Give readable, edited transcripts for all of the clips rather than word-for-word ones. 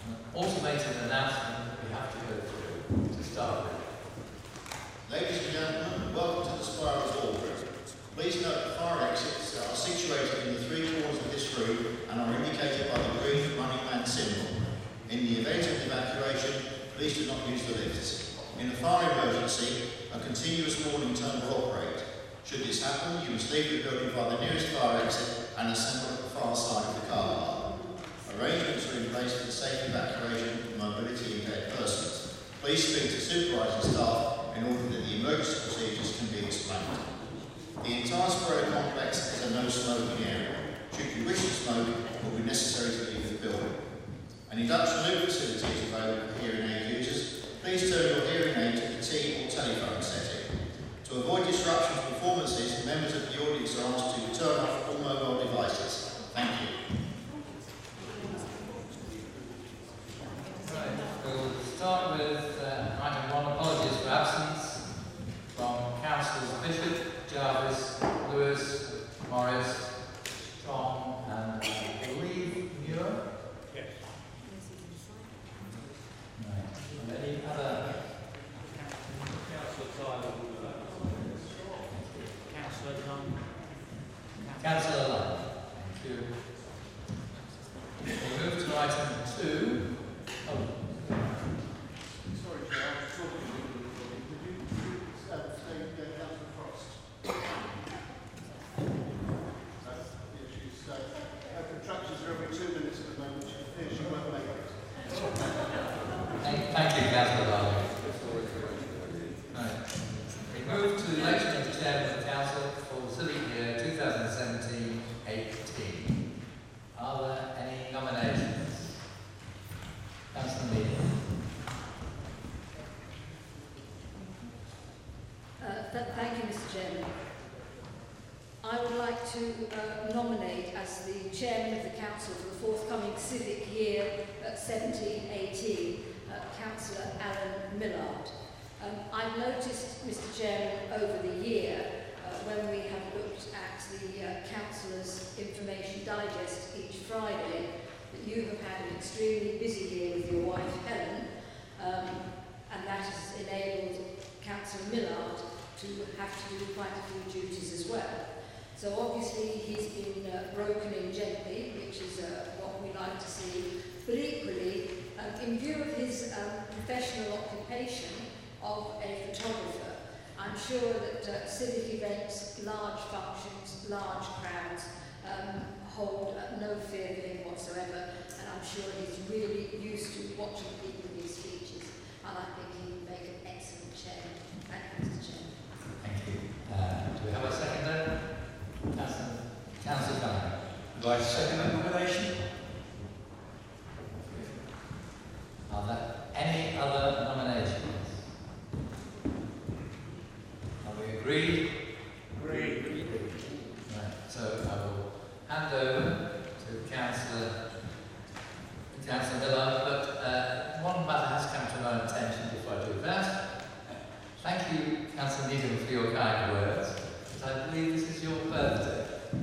Automated announcement that we have to go through to start with. Ladies and gentlemen, welcome to the Spirals Ballroom. Please note that fire exits are situated in the three corners of this room and are indicated by the green running man symbol. In the event of evacuation, please do not use the lifts. In a fire emergency, a continuous warning tone will operate. Should this happen, you must leave the building by the nearest fire exit and assemble at the far side of the car park. Arrangements are in place for the safe evacuation of mobility impaired persons. Please speak to supervising staff in order that the emergency procedures can be explained. The entire Spiro complex is a no smoking area. Should you wish to smoke, it will be necessary to leave the building. An induction loop facility is available for hearing aid users. Please turn your hearing aid to the T or telephone setting. To avoid disruption to performances, members of the audience are asked to turn off all mobile devices. Thank you. Right, we'll start with item 1, apologies for absence from Councillors Bishop, Jarvis, Lewis, Morris, Strong, and I believe Muir. Yes. Right. Any other? Councillor Tyler. Councillor Dunn. Councillor Lunn. Thank you. We move to item 2. Oh. Sorry, Chair, I was talking to you. Could you stay down to Frost? Her contractions are every 2 minutes at the moment. She fears she won't make it. Thank you, Councillor Lunn. Right. We move to the election of the Chairman of the Council for the civic year 2017-18. Are there any nominations? Councillor Mead. Thank you, Mr. Chairman. I would like to nominate as the Chairman of the Council for the forthcoming civic year 17-18, Councillor Alan Millard. I've noticed, Mr. Chairman, over the year, when we have looked at the Councillors' Information Digest each Friday, that you have had an extremely busy year with your wife, Helen, and that has enabled Councillor Millard to have to do quite a few duties as well. So obviously he's been broken in gently, which is what we like to see, but equally, in view of his professional occupation of a photographer, I'm sure that civic events, large functions, large crowds hold no fear of him whatsoever, and I'm sure he's really used to watching people give speeches, and I think he would make an excellent chairman. Thank you, Mr. Chairman. Thank you. Do we have a seconder? Councillor Dunn. Do I second that nomination? Are there any other nominations? Are we agreed? Agreed. Right, so I will hand over to Councillor Miller, but one matter has come to my attention before I do that. Thank you, Councillor Needham, for your kind words, but I believe this is your birthday.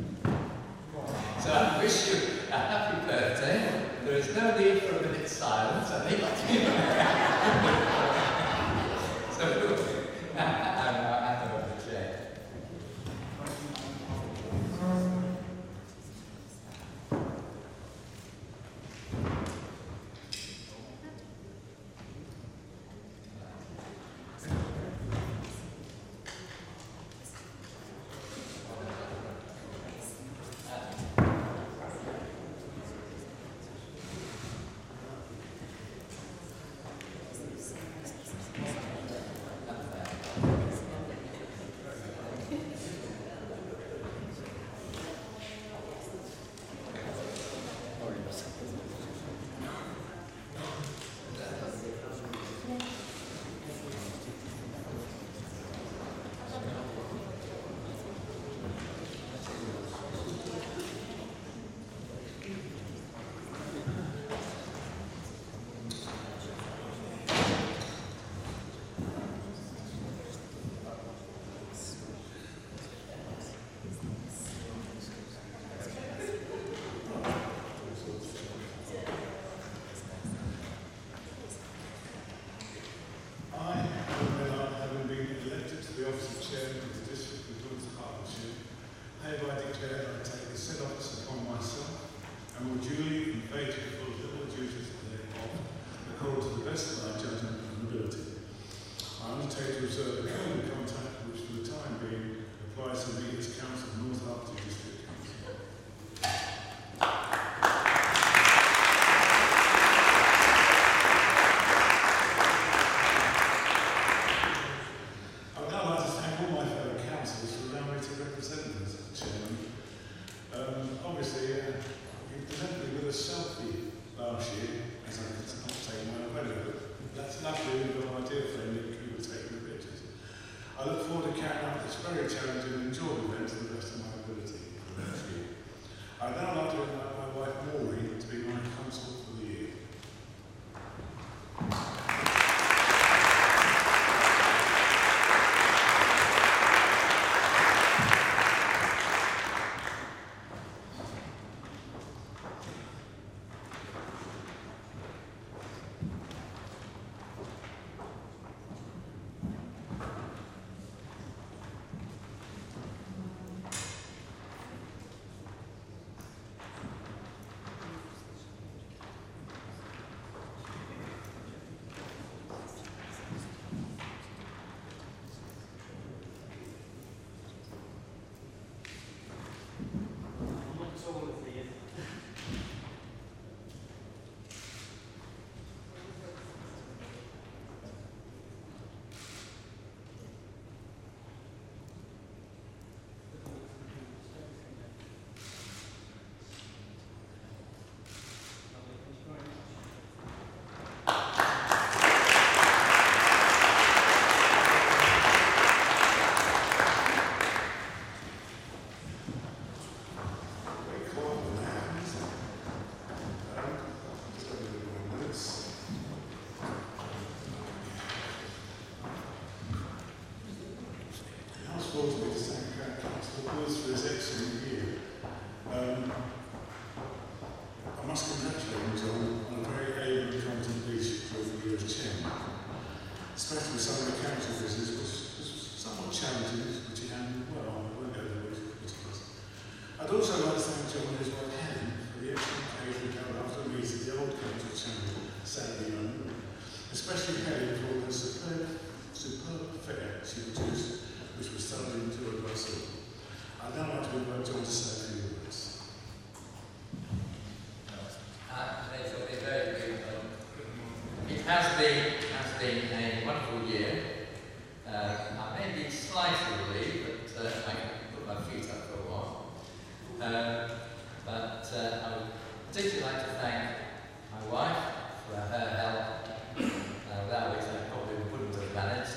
So I wish you a happy birthday. There is no need for a minute's silence. I think so I'm hand over the chair. best of my judgment and ability. I undertake to observe the code of contact which for the time being applies to me as Council of North Hertfordshire District Council. I would now like to thank all my fellow councillors for allowing me to represent them as Chairman. Obviously, you presented me with a selfie last year, as I could not take my photo, but that's lovely, you've got my dear friend Nick who were taking the pictures. I look forward to carrying out this very challenging and enjoyable event to the best of my ability for the next year. I'd now like to invite my wife Maureen to be my consort for the year. Especially some of the council business was somewhat challenging, which he handled well. I won't go there with criticals. I'd also like to thank John and his wife Helen for the excellent occasion we held after the meeting at the old council chamber Saturday morning, especially Helen for the superb fair she produced, which was thoroughly enjoyed by us all. I'd now like to invite John to say a few words. It will be very brief. It has been a wonderful year. I may be slightly relieved, but I can put my feet up for a while. But I would particularly like to thank my wife for her help, without which I probably wouldn't have managed.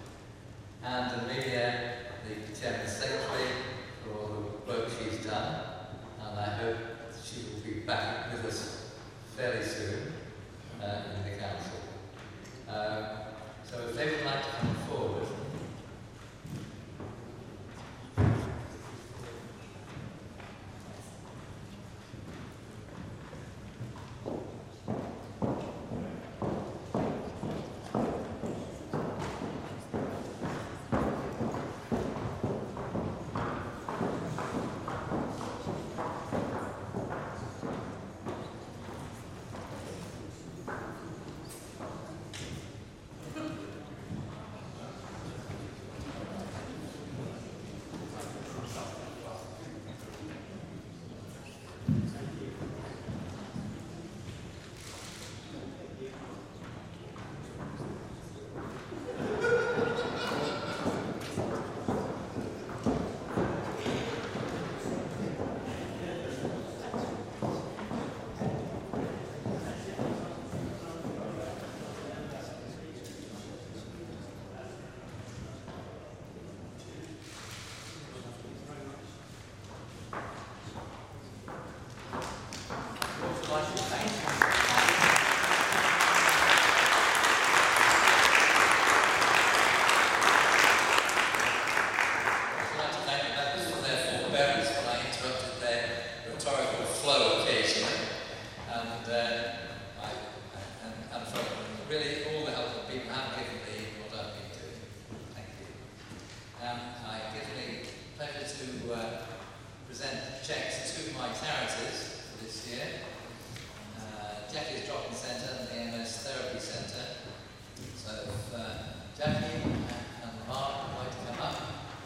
And Amelia, the Chairman Secretary, for all the work she's done. And I hope she will be back with us fairly soon in the council. So if they would like to come forward. Jackie's Drop-In Centre and the MS Therapy Centre So if Jackie and Mark would like to come up.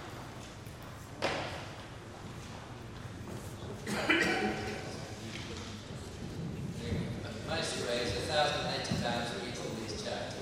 Most to raise £1,080 for each of these charities.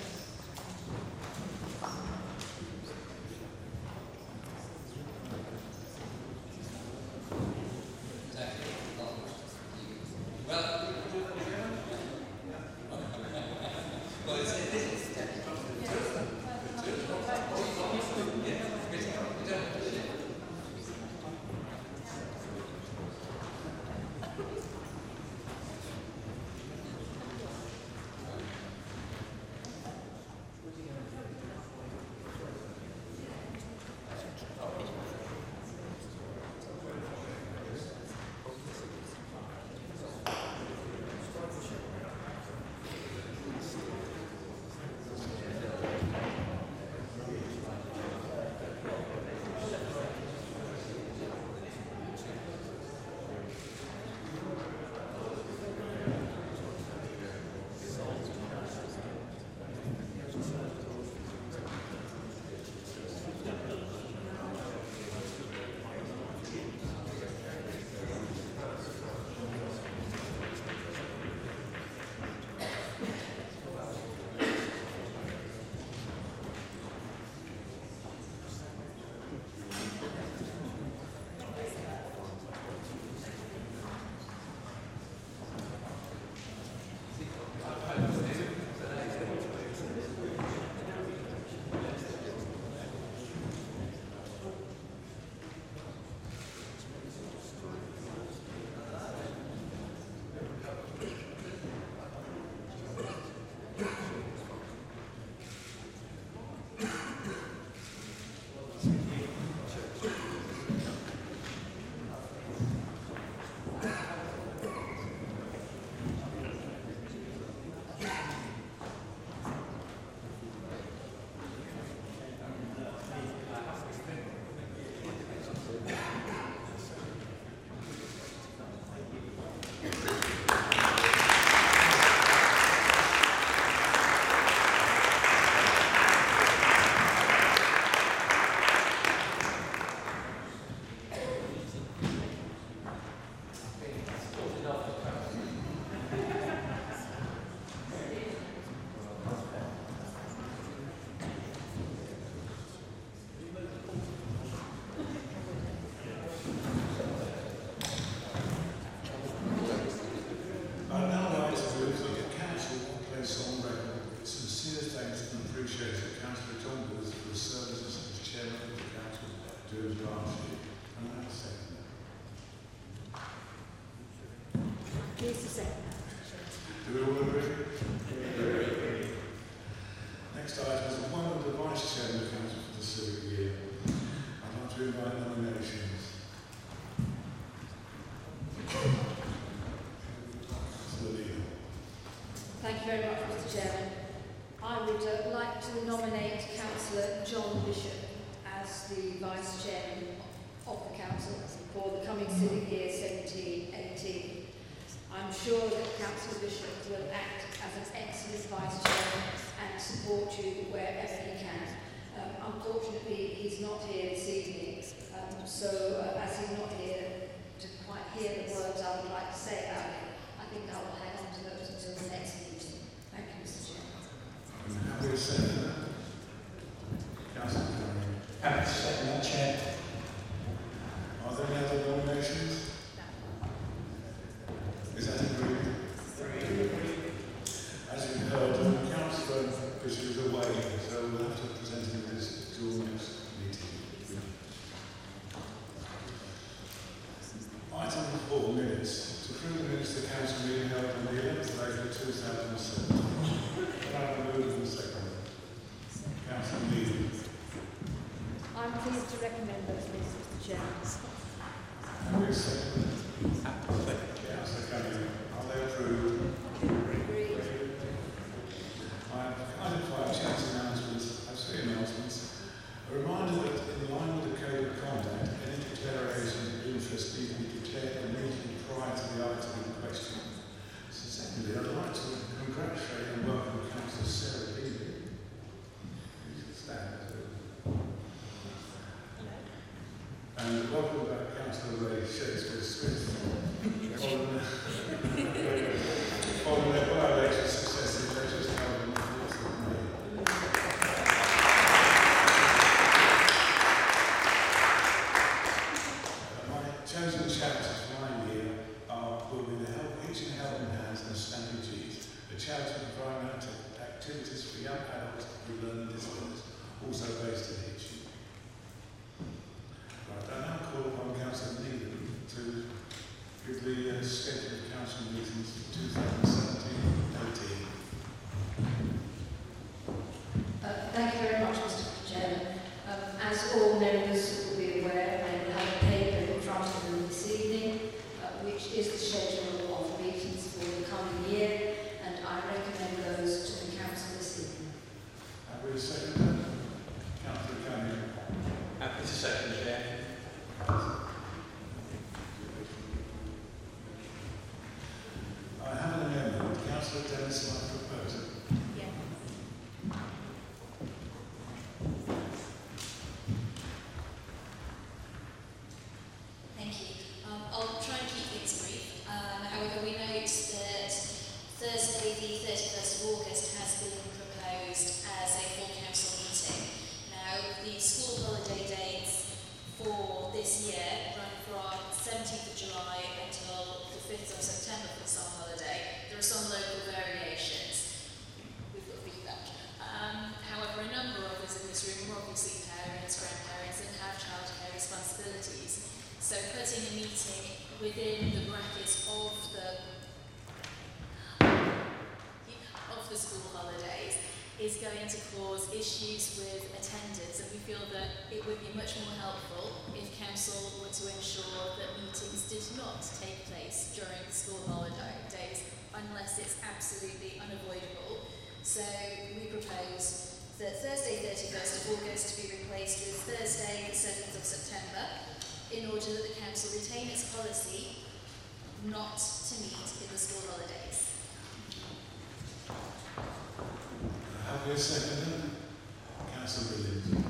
Please to second. Do we all agree? Next item is the appointment of the Vice Chairman of the Council for the civic year. I'd like to invite nominations. Thank you very much, Mr. Chairman. I would like to nominate Councillor John Bishop as the Vice Chairman of the Council for the coming civic year 17-18. I'm sure that Councillor Bishop will act as an excellent Vice Chairman and support you wherever he can. Unfortunately, he's not here this evening, so as he's not here to quite hear the words I would like to say about him, I think I will hang on to those until the next meeting. Thank you, Mr. Chairman. I'm happy to second that. Councillor Cameron. Happy to second that, Chair. Are there any other nominations? Is that agreed? As you've heard, Councillor Bishop is away, so we'll have to present him this to your next meeting. Item 4, minutes. To approve the minutes of the council meeting held on the 11th of April 2007. Can I have a move and second? Councillor Neal. I'm pleased to recommend those minutes, Mr. Chairman. Have we seconded? Councillor Cunningham. Are they approved? Agreed. Item 5, Chair's announcements. I have 3 announcements. A reminder that in line with the Code of Conduct, any declaration of interest need to be declared immediately prior to the item in question. So secondly, I'd like to congratulate and welcome Councillor Sarah Beebe stand. And welcome back, Councillor Ray Shakespeare-Smith. Following their by-election success in elections held on the 4th of May. My chosen charities for my year will be the Hitchin Helping Hands and Snappy G's, a charity providing activities for young adults with learning disabilities, also based in Hitchin. Right, I now call upon Councillor Needham to give the schedule of council meetings for 2017-18. Thank you very much, Mr. Chairman. As all members will be aware, they will have a paper in front of them this evening, which is the schedule of meetings for the coming year, and I recommend those to the council this evening. Have we a second? Councillor Canning. Happy to second, Chair. I have an amendment. Councillor Dennis, I propose it. Thank you. I'll try and keep things brief. However, we note that Thursday, the 31st of August, has been proposed as a full council meeting. Now, the school holiday dates for this year run from 17th of July until the 5th of September for the summer holiday. There are some local variations. We've got feedback. However, a number of us in this room are obviously parents, grandparents, and have childcare responsibilities. So putting a meeting within the brackets of the school holidays is going to cause issues with attendance, and we feel that it would be much more helpful if council were to ensure that meetings did not take place during the school holidays unless it's absolutely unavoidable. So we propose that Thursday 31st of August to be replaced with Thursday the 7th of September, in order that the council retain its policy not to meet in the school holidays. Have we a second? Councillor Williams.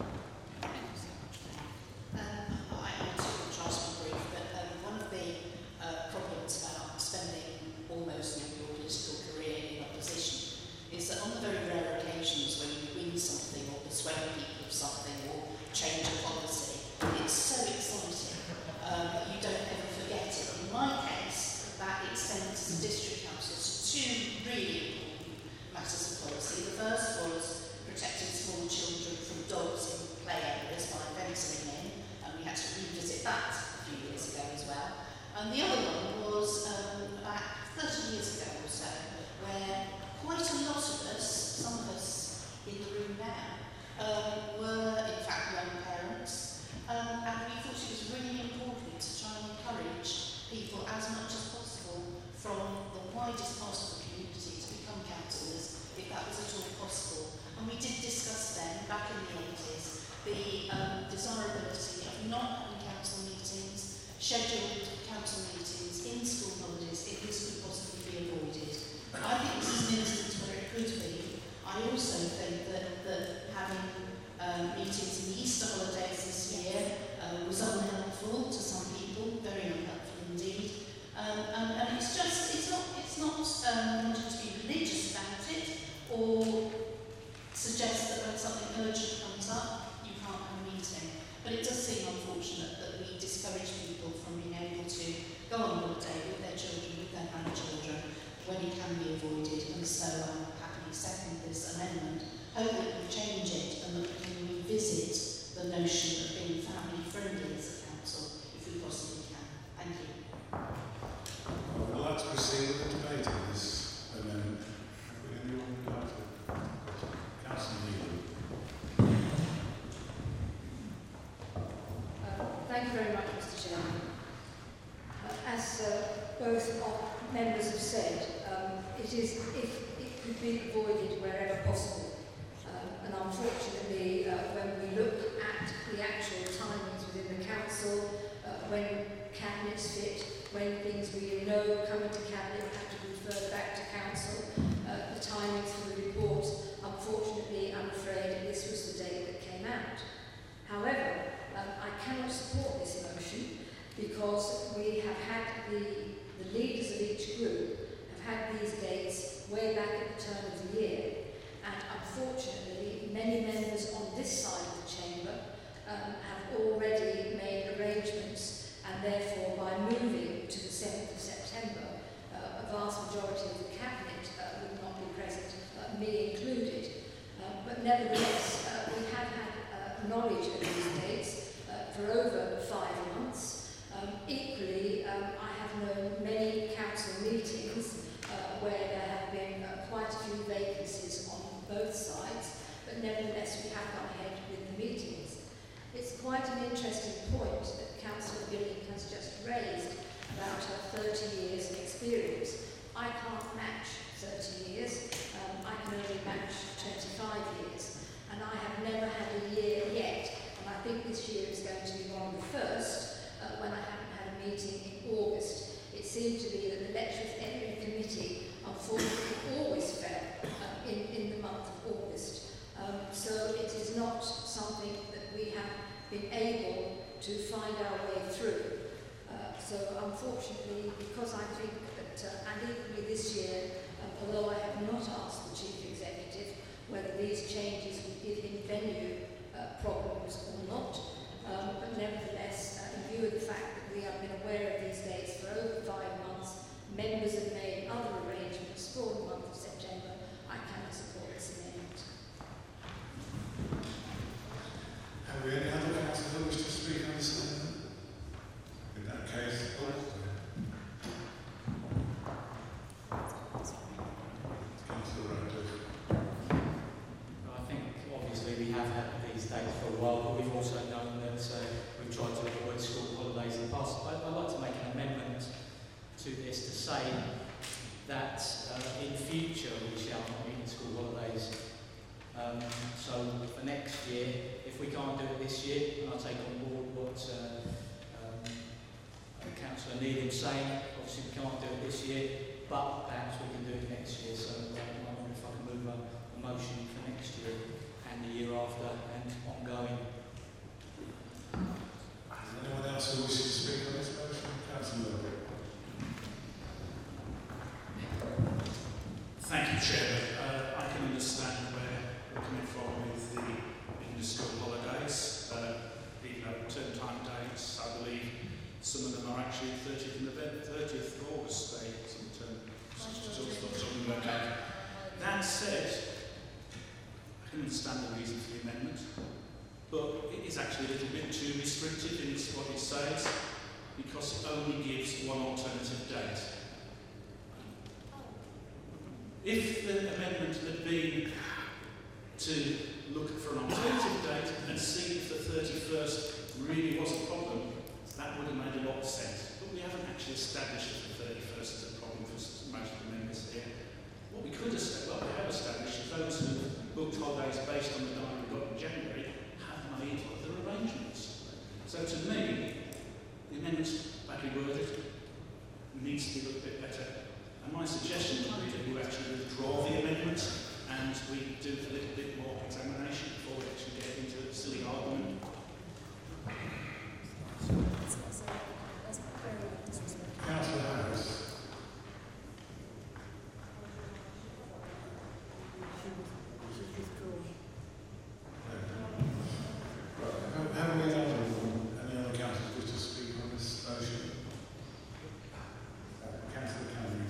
I will try to be brief, but one of the problems about spending almost your political career in opposition is that on the very rare occasions when you win something or persuade people of something or change a policy, it's so exciting that you don't ever forget it. In my case, that extends to district councils to two really important matters of policy. The first was protecting small children from dogs in play areas by fencing in, and we had to revisit that a few years ago as well. And the other one was about 30 years ago or so, where quite a lot of us, some of us in the room now, were in fact young parents, and we thought it was really important to try and encourage people as much as possible from the widest part of the community to become councillors, if that was at all possible. And we did discuss then, back in the 80s, the desirability of not having council meetings, scheduled council meetings in school holidays, if this could possibly be avoided. I think this is an instance where it could be. I also think that having meetings in the Easter holidays this year was unhelpful to some people, very unhelpful indeed. And it's not wanting to be religious about it or suggest that when something urgent comes up, you can't have a meeting. But it does seem unfortunate that we discourage people from being able to go on holiday with their children, with their grandchildren, when it can be avoided. And so I'm happily second this amendment. Hope that we'll change it and that we can revisit the notion of being family friendly as a council, if we possibly can. Thank you. I would like to proceed with the debate on this amendment. Have we anyone who would like to? Councillor Needham. Thank you very much, Mr. Chairman. As both members have said, it could be avoided wherever possible. And unfortunately, when we look at the actual timings within the council, when cabinets fit, when things we know come into cabinet have to be referred back to council, the timings for the report, unfortunately, I'm afraid this was the back at the turn of the year, and unfortunately many members on this side of the chamber have already made arrangements, and therefore by moving to the 7th of September, a vast majority of the cabinet would not be present, me included. But nevertheless, we have had knowledge of these dates for over 5 months. Equally, I have known many council meetings where there have been quite a few vacancies on both sides, but nevertheless we have gone ahead with the meetings. It's quite an interesting point that Councillor Billing has just raised about her 30 years of experience. I can't match 30 years, I can only match 25 years, and I have never had a year yet, and I think this year is going to be one of the first when I haven't had a meeting in August. It seemed to be that the Letchworth Area Committee unfortunately always fell in the month of August. So it is not something that we have been able to find our way through. So unfortunately, because I think that, and equally this year, although I have not asked the Chief Executive whether these changes would give him venue problems or not, but nevertheless, in view of the fact that we have been aware of these dates for over 5 months, members have made other arrangements for the month of September, I cannot support this amendment. Have we any other councillors who wish to speak on this amendment? In that case, Councillor Randall. I think obviously we have had these dates for a while, but we've also known that we've tried to avoid school holidays in the past. I'd like to make an amendment to this to say that in future we shall not meet in school holidays. So for next year, if we can't do it this year, and I'll take on board what Councillor Needham's saying, obviously we can't do it this year, but perhaps we can do it next year. So I wonder if I can move a motion for next year and the year after and ongoing. Is there anyone else who wishes to speak on this motion? Councillor Murphy. Thank you, Chairman. I can understand where we're coming from with the in-school holidays. Even though term time dates, I believe some of them are actually 30th of August. They something work out. That said, I can understand the reason for the amendment, but it is actually a little bit too restrictive in what it says, because it only gives one alternative date. If the amendment had been to look for an alternative date and see if the 31st really was a problem, that would have made a lot of sense. But we haven't actually established that the 31st is a problem for most of the members here. What we could establish, what we have established, is those who booked holidays based on the diary we got in January have made other arrangements. So to me, the amendment's badly worded, needs to be a little bit better. And my suggestion would be that we actually withdraw the amendment and we do a little bit more examination before we actually get into a silly argument. Councillor Harris. Have we any other councillors wish to speak on this motion? Councillor Cameron.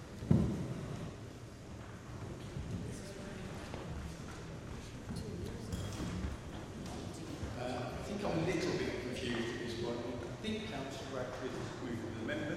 I think I'm a little bit confused at this point. I think Councillor Radcliffe has moved an amendment,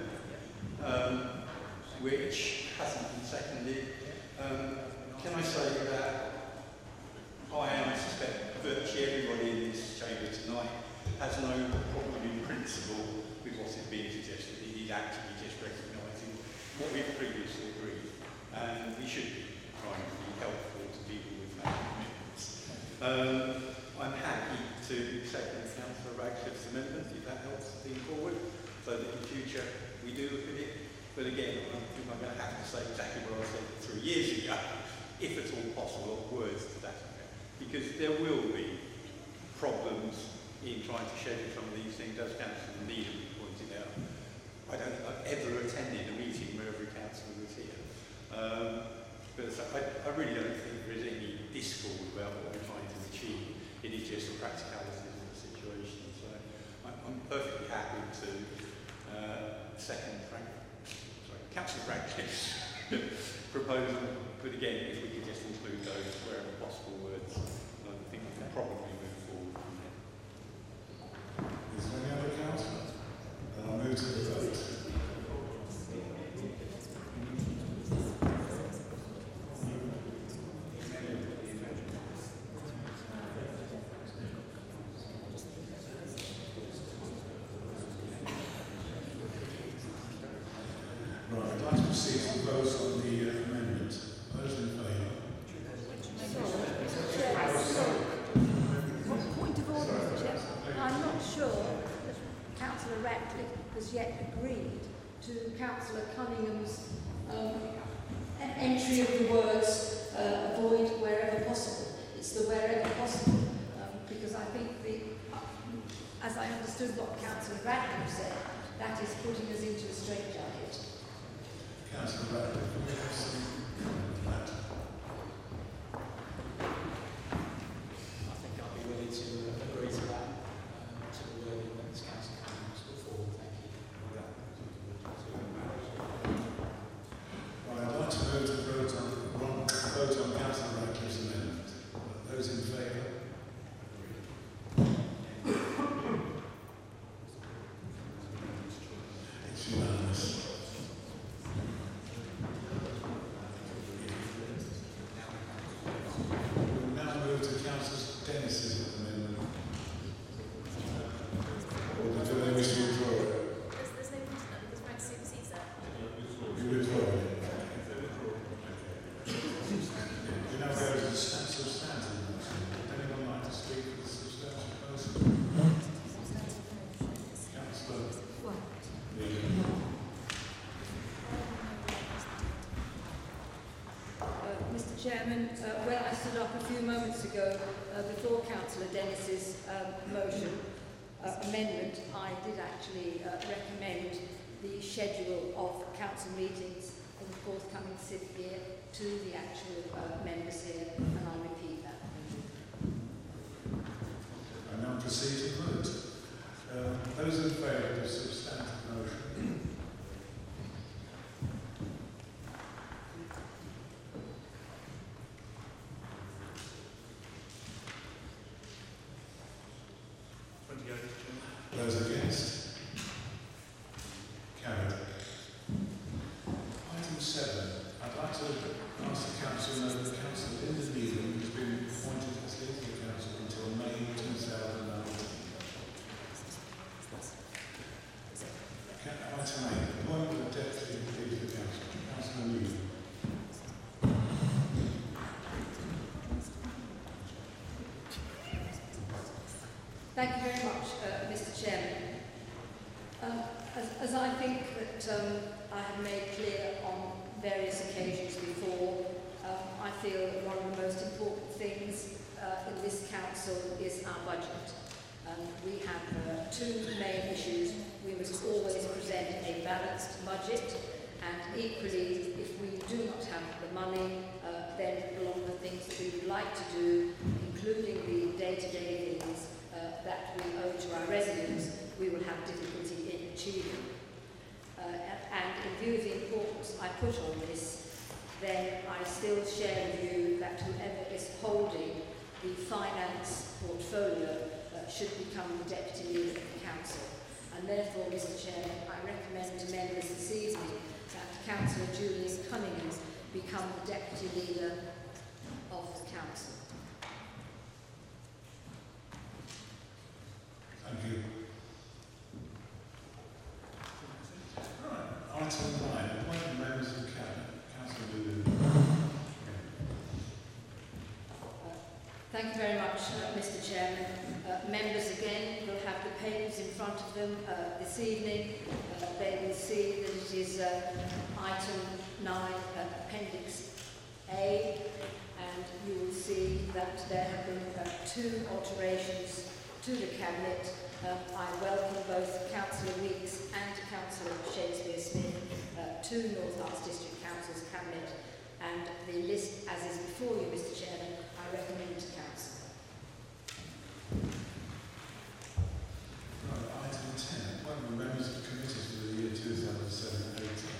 which hasn't been seconded. Can I say that I suspect virtually everybody in this chamber tonight has no problem in principle with what is being suggested. It is actually just recognising what we've previously agreed, and we should be trying to be helpful to people with making commitments. I'm happy to second Councillor Radcliffe's amendment, if that helps the thing forward, so that in future we do look at it. But again, I think I'm going to have to say exactly what I said 3 years ago, if at all possible, words to that effect. Because there will be problems in trying to schedule some of these things, as Councillor Needham pointed out. I don't think I've ever attended a meeting where every councillor was here. Because I really don't think there is any discord about what we're trying to achieve. It is just the practicalities of the situation. So I'm perfectly happy to second Councillor Radcliffe's proposal. But again, if we could just include those wherever possible words, I think we can probably move forward from there. Is there any other councillor? Then I'll move to the vote. Right, I'd like to proceed to the vote on the amendment. Those in favour? Point of order, Mr. Chair. I'm not sure that Councillor Ratcliffe has yet agreed to Councillor Cunningham's entry of the words avoid wherever possible. It's the wherever possible, because I think as I understood what Councillor Radcliffe said, that is putting us into a straitjacket. Councillor Radcliffe, do we have some comment on that? I think I'll be willing to agree to that, to the wording that this council has put forward. Thank you. Right, I'd like to vote on Councillor Radcliffe's amendment. Those in favour? It's unanimous. We'll now move to Councillor Dennis's amendment. Or do they wish to withdraw it? There's no reason that there's right to supersede that. You withdraw it? We now go to the substantive motion. Would anyone like to speak for the substantive motion? Councillor Needham. Mr. Chairman, when I stood up a few moments ago before Councillor Dennis's motion amendment, I did actually recommend the schedule of council meetings in the forthcoming civic year to the actual members here, and I'll repeat that. I now proceed to vote. Those in favour of the substantive motion? Those against? Carried. Item 7. I'd like to ask the council to know that Councillor Linda Needham has been appointed as leader of the council until May 2019. Item 8. Appointment of deputy leader of the council. Councillor Needham. Thank you very much, Mr. Chairman. As I think that I have made clear on various occasions before, I feel that one of the most important things in this council is our budget. We have two main issues. We must always present a balanced budget, and equally, if we do not have the money, then a lot of the things that we would like to do, including the day-to-day things that we owe to our residents, we will have difficulty in achieving. And in view of the importance I put on this, then I still share the view that whoever is holding the finance portfolio should become the deputy leader of the council. And therefore, Mr. Chairman, I recommend to members this evening that Councillor Julian Cunningham become the deputy leader of the council. Thank you. Right. Item 9. Appointment members of cabinet. Councillor Lulu. Thank you very much, Mr. Chairman. Members again will have the papers in front of them this evening. They will see that it is item 9, Appendix A, and you will see that there have been 2 alterations to the Cabinet. I welcome both Councillor Weeks and Councillor Shakespeare Smith to North Arts District Council's Cabinet and the list, as is before you, Mr. Chairman, I recommend to Council. Right, item 10, appointment of members of committees for the year 2017-18.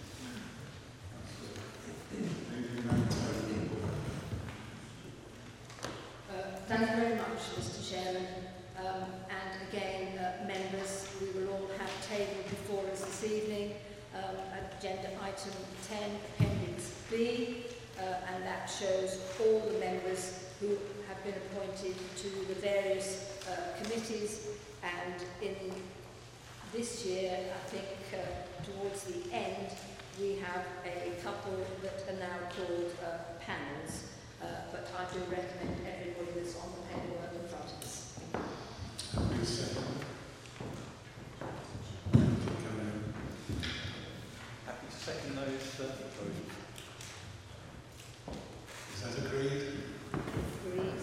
Thank you very much, Mr. Chairman. And again, members, we will all have tabled before us this evening agenda item 10, Appendix B, and that shows all the members who have been appointed to the various committees. And in this year, I think towards the end, we have a couple that are now called panels. But I do recommend everybody that's on the paperwork in front of us. Happy to second those proposals. Is that agreed? Agreed.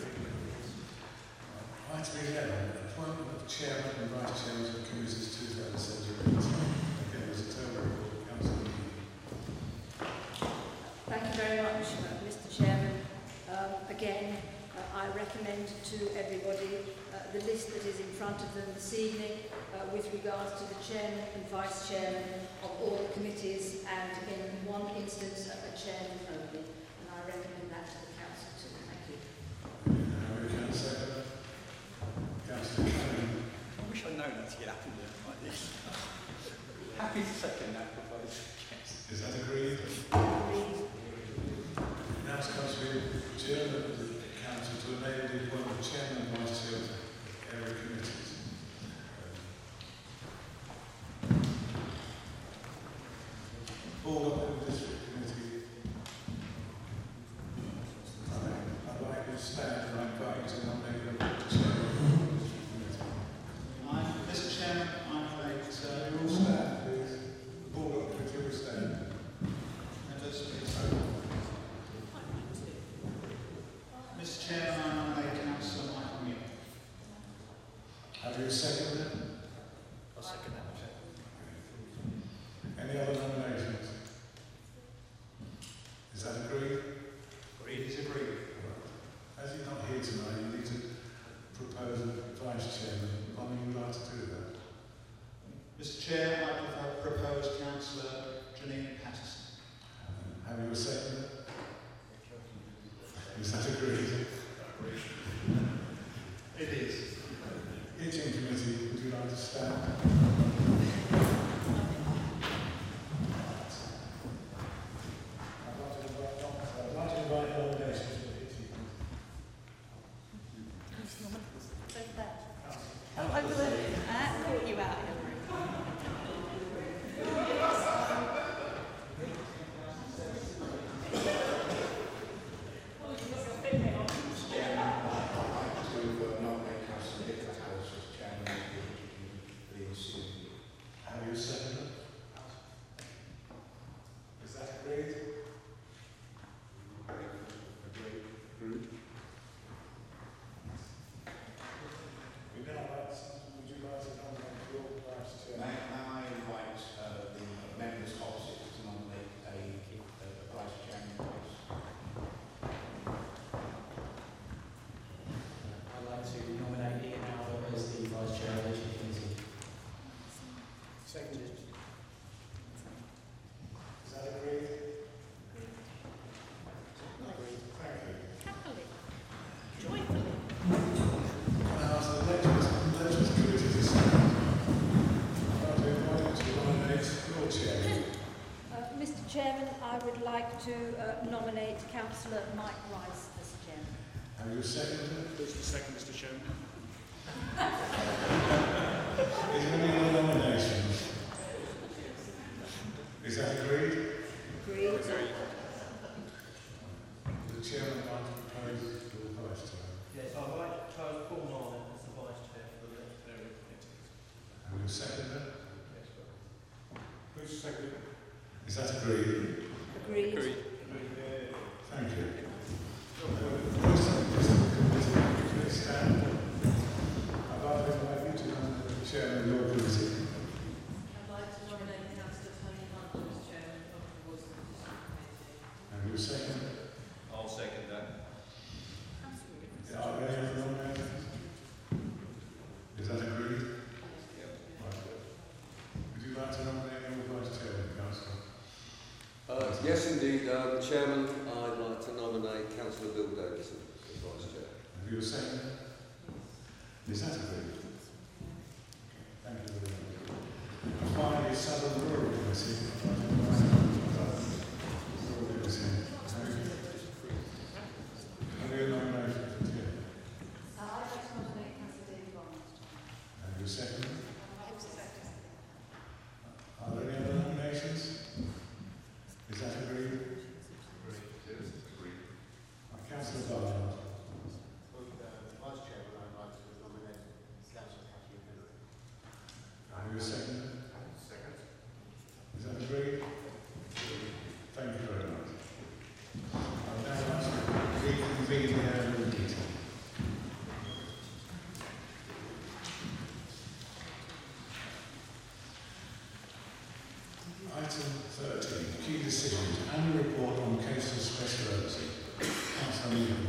Item 11, appointment of chairman and vice chairman of committees 2017-18. Again, there's a total report of council meeting. Thank you very much, Mr. Chairman. Again, I recommend to everybody the list that is in front of them this evening with regards to the chairman and vice chairman of all the committees, and in one instance a chairman only. And I recommend that to the council too. Thank you. Councillor Cannon. I wish I'd known that to get up and do it like this. Happy to second that proposal. Yes. Is that agreed? Now it's comes to be chairman of the council to enable the appointment of chairman and vice chairman of area committees. Board of District Committee. I'd like you to stand and I invite you to nominate the chairman of the District Committee. Mr. Chairman, I nominate You all stand, please. The Board of Committee will stand. Mr. Chairman, I nominate Councillor Michael Muir. Have you seconded it? I'll second that. Any other nominations? Is that agreed? Agreed. It is agreed. As he's not here tonight, you need to propose a vice chairman. Why would you like to do that? Mr. Chair, I propose Councillor Janine Patterson. Have you seconded it? Is that agreed? It is. Itching committee, would you like to stand? I'd like to invite nominations for the itching committee. I caught you out. Have you seconded it? Is that agreed? Agreed. Would you like to nominate your vice chair? May I invite the members opposite to nominate a vice chairman, please? I'd like to nominate Ian Albert as the vice chair of the committee. Seconded. Is that agreed? Agreed. Thank you. Happily. Joyfully. Can I ask the lecturers committee to stand? I'd invite you to nominate your chair. Mr. Chairman, I would like to nominate Councillor Mike Rice as chairman. Have you seconded it? Who's the second, Mr. Chairman? Is there any other nominations? Is that agreed? Agreed. The chairman might propose your vice chair. Yes, I'd like to propose Paul Marlin as the vice chair for the area committee. Have you seconded it? Yes, sir. Who's seconded it? Is that agreed? Agreed. Thank you. Please stand. I'd like to invite you to nominate the chairman of your committee. I'd like to nominate Councillor Tony Hunt as chairman of the Board of District Committee. Have you seconded nominate Councillor Bill Davison as Vice Chair. Have you a second? Is that agreed? Thank you very much. And finally, Southern Rural Committee. Have you a nomination for Chair? I'd like to nominate Councillor David Bond. Have you a second? Are there any other nominations? Is that agreed? Agreed. Yes, agreed. Councillor Barnard. Vice Chair, I'd like to nominate Councillor Catherine Miller. Have you a second? Second. Is that agreed? Thank you very much. I'd now like to reconvene the annual meeting. Item 13, key decisions, annual report on coastal speciality. Councillor Needham.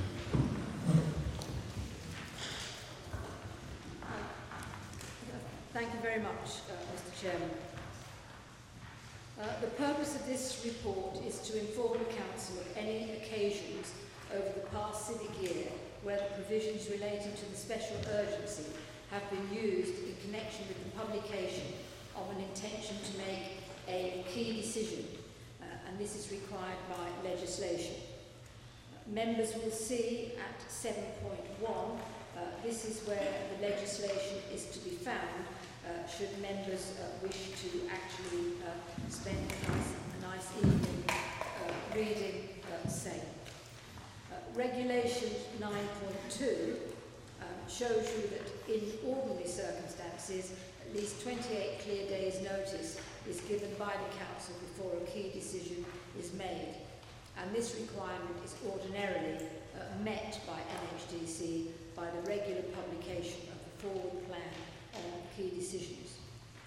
Thank you very much, Mr. Chairman. The purpose of this report is to inform the Council of any occasions over the past civic year where the provisions relating to the special urgency have been used in connection with the publication of an intention to make a key decision, and this is required by legislation. Members will see at 7.1, this is where the legislation is to be found should members wish to actually spend a nice evening reading same. Regulation 9.2 shows you that in ordinary circumstances, at least 28 clear days' notice is given by the Council before a key decision is made. And this requirement is ordinarily met by NHDC by the regular publication of the forward plan on key decisions.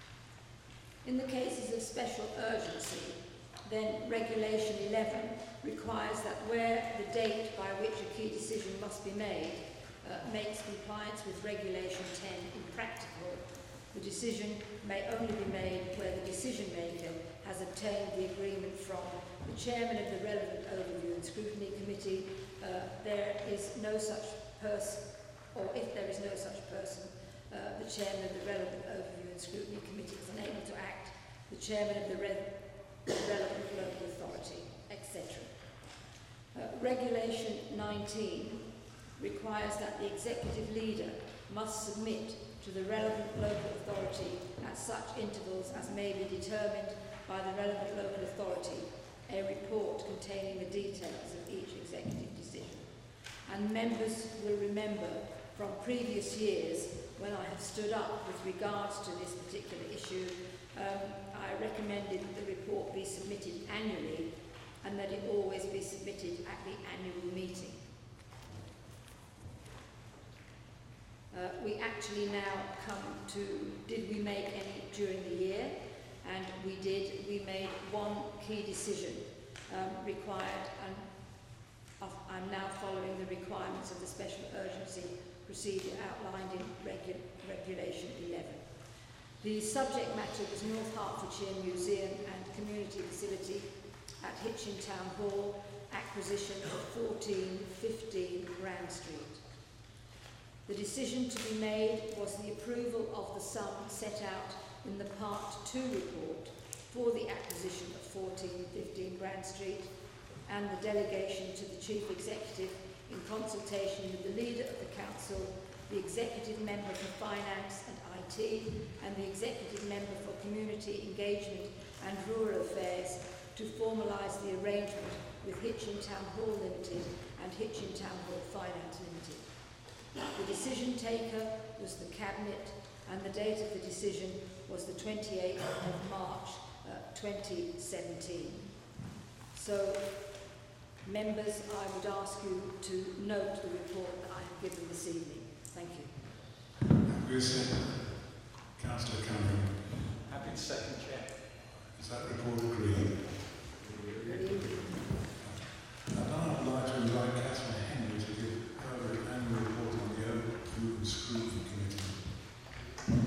In the cases of special urgency, then Regulation 11 requires that where the date by which a key decision must be made makes compliance with Regulation 10 impracticable, the decision may only be made where the decision maker has obtained the agreement from the chairman of the relevant Overview and Scrutiny Committee. There is no such person, or if there is no such person, the chairman of the relevant Overview and Scrutiny Committee is unable to act, the chairman of the relevant local authority, etc. Regulation 19 requires that the executive leader must submit to the relevant local authority at such intervals as may be determined by the relevant local authority a report containing the details of each executive decision. And members will remember from previous years when I have stood up with regards to this particular issue, I recommended that the report be submitted annually and that it always be submitted at the annual meeting. We actually now come to, did we make any during the year? And we did. We made one key decision required, and I'm now following the requirements of the special urgency procedure outlined in Regulation 11. The subject matter was North Hertfordshire Museum and Community Facility at Hitchin Town Hall, acquisition of 1415 Grand Street. The decision to be made was the approval of the sum set out in the Part 2 report for the acquisition of 1415 Grand Street and the delegation to the Chief Executive in consultation with the Leader of the Council, the Executive Member for Finance and IT and the Executive Member for Community Engagement and Rural Affairs to formalise the arrangement with Hitchin Town Hall Limited and Hitchin Town Hall Finance Limited. The decision taker was the Cabinet and the date of the decision was the 28th of March 2017. So, members, I would ask you to note the report that I have given this evening. Thank you. Thank you, sir. Councillor Cameron. Happy to second, Chair. Is that report agreed? I'd like to invite Councillor Henry to give her annual report on the Overview and Scrutiny Committee.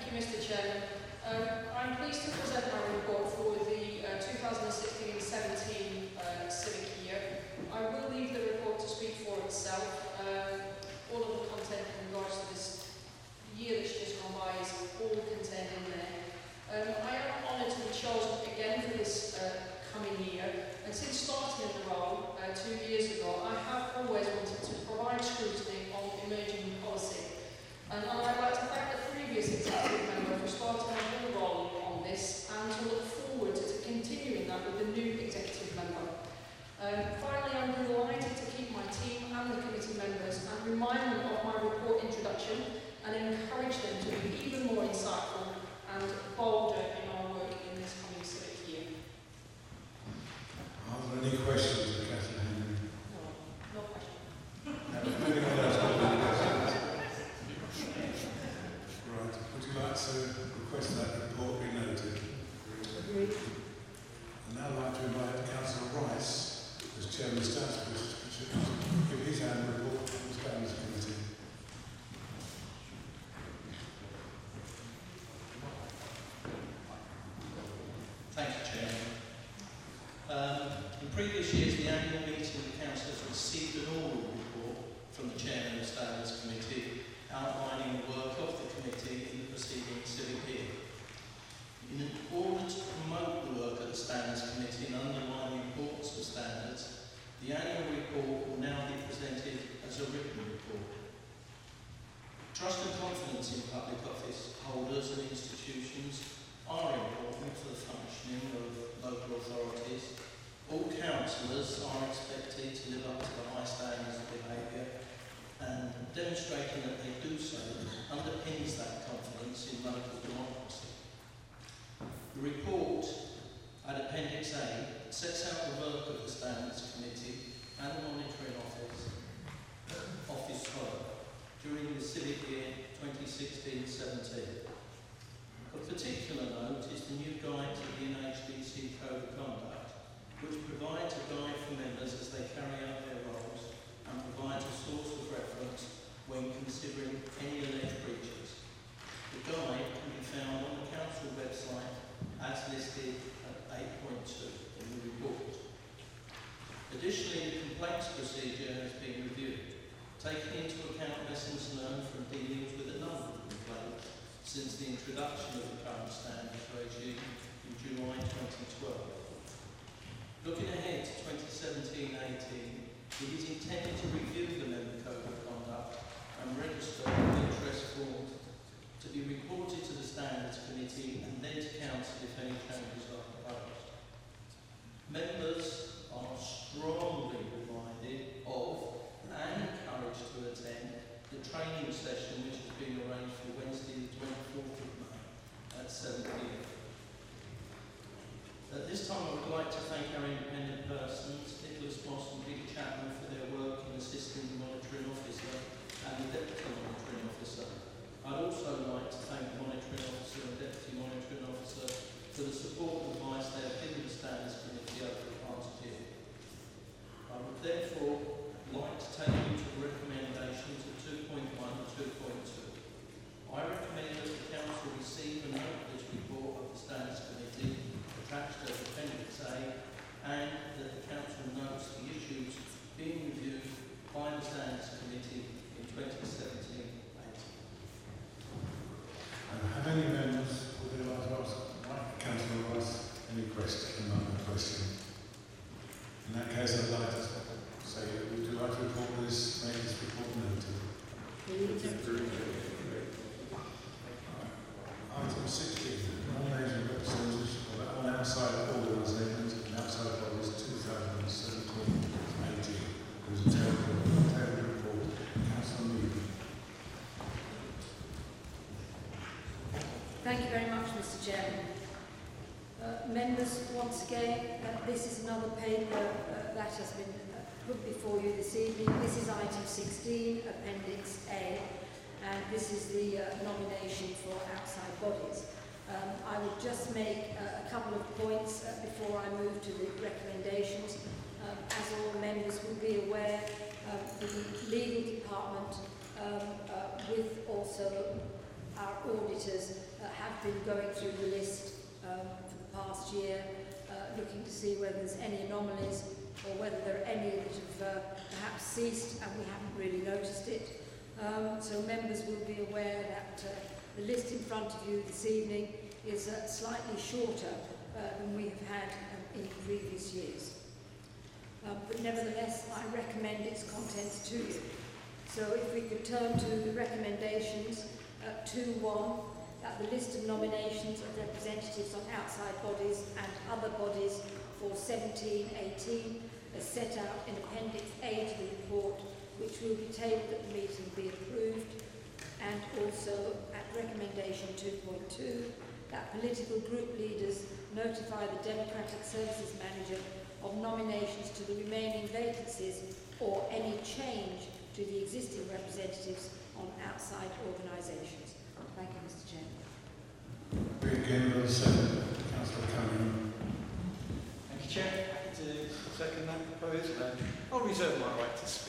Thank you, Mr. Chairman. I'm pleased to present my report for the 2016-17 civic year. I will leave the report to speak for itself. All of the content in regards to this year that's just gone by is all contained in there. I am honoured to be chosen again for this coming year, and since starting in the role 2 years ago, I have always wanted to provide scrutiny on emerging policy. And I'd like to thank the previous executive member for starting a new role on this, and to look forward to continuing that with the new executive member. Finally, I'm delighted to keep my team and the committee members and remind them of my report introduction and encourage them to be even more insightful and bolder in our work in this coming civic year. Are there any questions for Catherine Henry? No question. Anyone else got any questions? Right. Would you like to request that report be noted? Agreed. I'd now like to invite Councillor Rice, as Chairman of the Standards Committee, to give his annual report to the Standards Committee. Thank you, Chairman. In previous years, the annual meeting of the Council has received an oral report from the Chairman of the Standards Committee outlining the work of the committee in the preceding civic year. In order to promote the work of the Standards Committee and underline the importance of standards, the annual report will now be presented as a written report. Trust and confidence in public office holders and institutions are important for the functioning of local authorities. All councillors are expected to live up to the high standards of behaviour, and demonstrating that they do so underpins that confidence in local democracy. The report at Appendix A sets out the work of the Standards Committee and the Monitoring Office during the civic year 2016-17. Of particular note is the new guide to the NHDC Code of Conduct, which provides a guide for members as they carry out their roles and provides a source of reference when considering any alleged breaches. The guide can be found on the Council website as listed at 8.2 in the report. Additionally, the complaints procedure has been reviewed, taking into account lessons learned from dealings with a number of complaints since the introduction of the current standards regime in July 2012. Looking ahead to 2017-18, it is intended to review the member code of conduct and register the interest forms to be reported to the Standards Committee and then to Council if any changes are proposed. Members are strongly reminded of and encouraged to attend the training session which has been arranged for Wednesday the 24th of May at 7 p.m. At this time I would like to thank our independent persons, Nicholas Moss and Peter Chapman, for their work in assisting the Monitoring Officer and the Deputy Monitoring Officer. I'd also like to thank the Monitoring Officer and Deputy Monitoring Officer for the support and advice they have given the Standards Committee over the past year. I would therefore like to take you to the recommendations of 2.1 and 2.2. I recommend that the Council receive and note this report of the Standards Committee attached as Appendix A, and that the Council notes the issues being reviewed by the Standards Committee in 2017-18. Have any members would they like to ask Councillor Rice any question? Another question. In that case, I'd like to say, would you like to report this, make this report noted? Item 16, nomination of representatives on outside organisations and outside bodies 2017-18. There was a table report. Councillor Mead. Thank you very much, Mr. Chairman. Members, once again, this is another paper that has been put before you this evening. This is item 16, Appendix A, and this is the nomination for outside bodies. I would just make a couple of points before I move to the recommendations. As all members will be aware, the legal department with also our auditors have been going through the list for the past year, looking to see whether there's any anomalies or whether there are any that have perhaps ceased and we haven't really noticed it. So members will be aware that the list in front of you this evening is slightly shorter than we have had in previous years. But nevertheless, I recommend its contents to you. So if we could turn to the recommendations, 2.1, that the list of nominations of representatives on outside bodies and other bodies for 17-18 as set out in Appendix A to the report, which will be tabled at the meeting, be approved. And also at recommendation 2.2, that political group leaders notify the Democratic Services Manager of nominations to the remaining vacancies or any change to the existing representatives on outside organisations. Thank you, Mr. Chairman. We again got a second. Councillor Cunningham. Thank you, Chair. Happy to second that proposal. I'll reserve my right to speak.